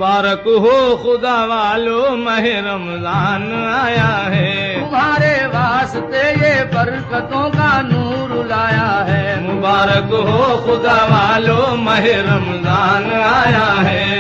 مبارک ہو خدا والو ماہ رمضان آیا ہے، تمہارے واسطے یہ برکتوں کا نور لایا ہے، مبارک ہو خدا والو ماہ رمضان آیا ہے۔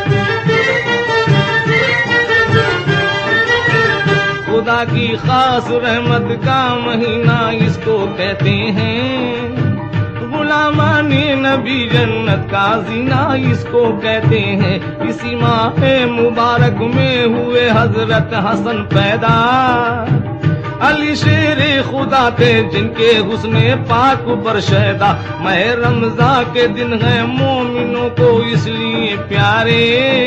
خدا کی خاص رحمت کا مہینہ اس کو کہتے ہیں، غلامان نبی جنت کا زینہ اس کو کہتے ہیں۔ اسی ماہ مبارک میں ہوئے حضرت حسن پیدا، علی شیر خدا تھے جن کے حسن پاک پر شیدا۔ ماہ رمضان کے دن ہیں مومنوں کو اس لیے پیارے،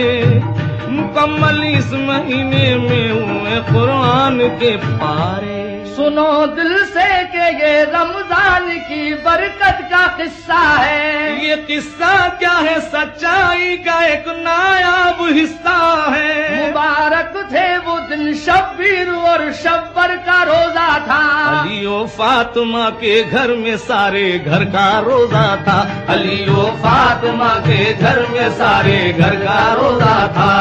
مکمل اس مہینے میں ہوئے قرآن کے پارے۔ سنو دل سے کہ یہ رمضان کی برکت کا قصہ ہے، یہ قصہ کیا ہے سچائی کا ایک نایاب حصہ ہے۔ مبارک تھے وہ دن شبیر اور شبر کا روزہ تھا، علی و فاطمہ کے گھر میں سارے گھر کا روزہ تھا، علی و فاطمہ کے گھر میں سارے گھر کا روزہ تھا۔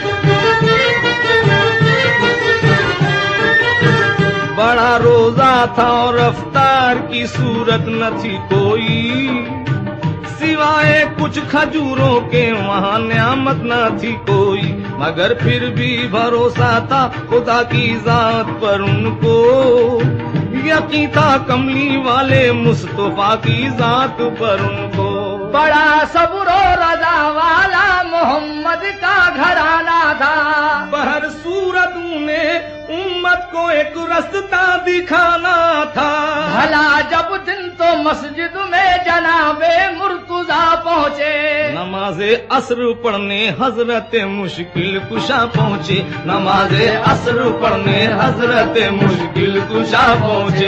بڑا روزہ تھا اور افطار کی صورت نہ تھی کوئی، سوائے کچھ کھجوروں کے وہاں نعمت نہ تھی کوئی، مگر پھر بھی بھروسہ تھا خدا کی ذات پر ان کو، یقین تھا کملی والے مصطفیٰ کی ذات پر ان کو۔ بڑا صبر و رضا والا محمد کا گھرانہ تھا، بہر صورت انہیں امت کو ایک رستہ دکھانا تھا۔ بھلا جب دن تو مسجد میں جناب مرتضیٰ پہنچے، نماز عصر پڑھنے حضرت مشکل کشا پہنچے، نماز عصر پڑھنے حضرت مشکل کشا پہنچے۔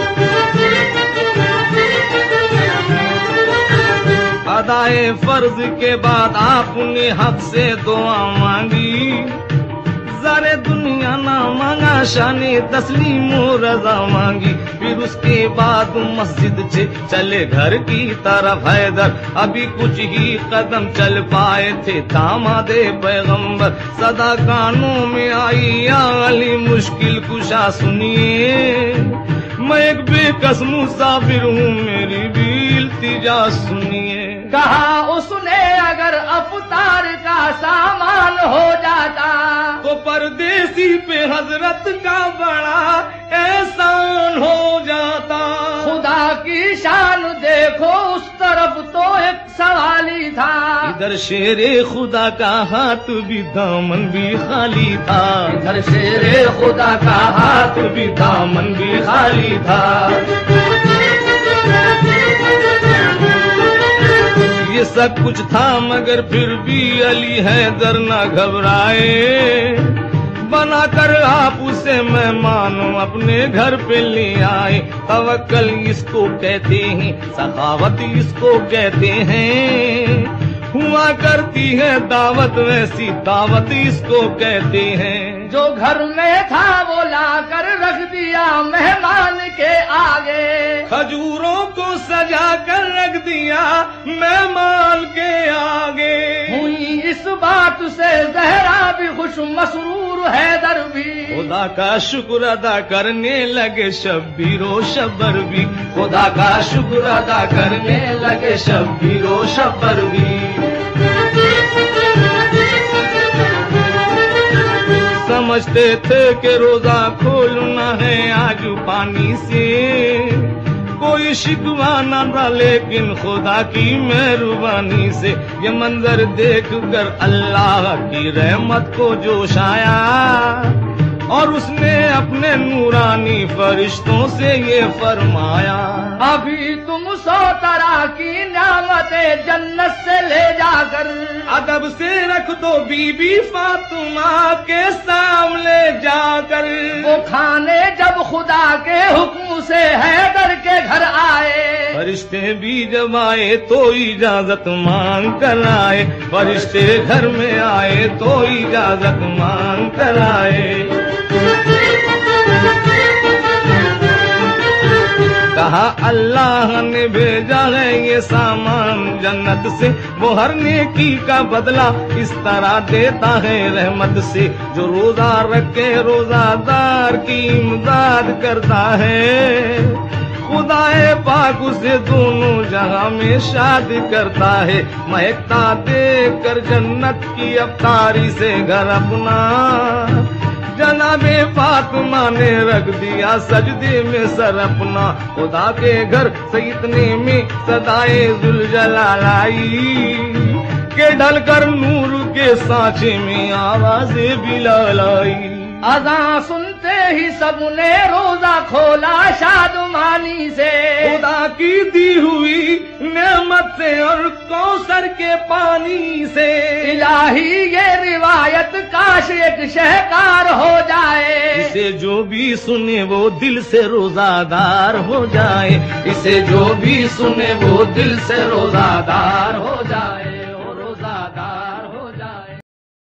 ادائے فرض کے بعد آپ نے حق سے دعا مانگی، زر دنیا نہ مانگا شان تسلیم و رضا مانگی، پھر اس کے بعد مسجد سے چلے گھر کی طرف حیدر، ابھی کچھ ہی قدم چل پائے تھے داماد پیغمبر، صدا کانوں میں آئی یا علی مشکل کشا سنیے، میں ایک بے کس مسافر ہوں میری بھی التجا سنیے۔ کہا اس نے اگر افطار کا سامان ہو جاتا تو پردیسی پہ حضرت کا بڑا احسان ہو جاتا۔ خدا کی شان دیکھو اس طرف تو ایک سوال ہی تھا، ادھر شیر خدا کا ہاتھ بھی دامن بھی خالی تھا، ادھر شیر خدا کا ہاتھ بھی دامن بھی خالی تھا۔ یہ سب کچھ تھا مگر پھر بھی علی حیدر نہ گھبرائے، بنا کر آپ اسے مہمان اپنے گھر پہ لے آئے۔ توکل اس کو کہتے ہیں، سخاوت اس کو کہتے ہیں، ہوا کرتی ہے دعوت ویسی دعوت اس کو کہتے ہیں۔ جو گھر میں تھا وہ لا کر رکھ دیا مہمان کے آگے، کھجوروں کو سجا کر رکھ دیا مہمان کے آگے۔ ہوئی اس بات سے زہرا بھی خوش مسرور حیدر بھی، خدا کا شکر ادا کرنے لگے شبیر و شبر بھی، خدا کا شکر ادا کرنے لگے شبیر و شبر بھی۔ سمجھتے تھے کہ روزہ کھولنا ہے آج پانی سے، کوئی شکوہ نہ تھا لیکن خدا کی مہربانی سے، یہ منظر دیکھ کر اللہ کی رحمت کو جوش آیا، اور اس نے اپنے نورانی فرشتوں سے یہ فرمایا، ابھی تم 100 طرح کی نعمتیں جنت سے لے جا کر ادب سے رکھ دو بی بی فاطمہ کے سامنے جا کر، وہ کھانے جب خدا کے حکم سے حیدر کے گھر آئے، فرشتے بھی جب آئے تو اجازت مانگ کر آئے، فرشتے گھر میں آئے تو اجازت مانگ کر آئے۔ کہا اللہ نے بھیجا ہے یہ سامان جنت سے، وہ ہر نیکی کا بدلہ اس طرح دیتا ہے رحمت سے، جو روزہ رکھے روزہ دار کی امداد کرتا ہے، خدا پاک اسے دونوں جہاں میں شادی کرتا ہے، مہکتا دیکھ کر جنت کی افطاری سے گھر اپنا، جناب فاطمہ نے رکھ دیا سجدے میں سر اپنا، خدا کے گھر سے اتنے میں صدائے ذوالجلال آئی کہ ڈھل کر نور کے سانچے میں آواز بلال آئی۔ اذان سنتے ہی سب نے روزہ کھولا شادمانی سے، خدا کی دی ہوئی نعمت سے اور کوثر کے پانی سے، الہی یہ روایت کاش ایک شہکار ہو جائے، اسے جو بھی سنے وہ دل سے روزہ دار ہو جائے، اسے جو بھی سنے وہ دل سے روزہ دار ہو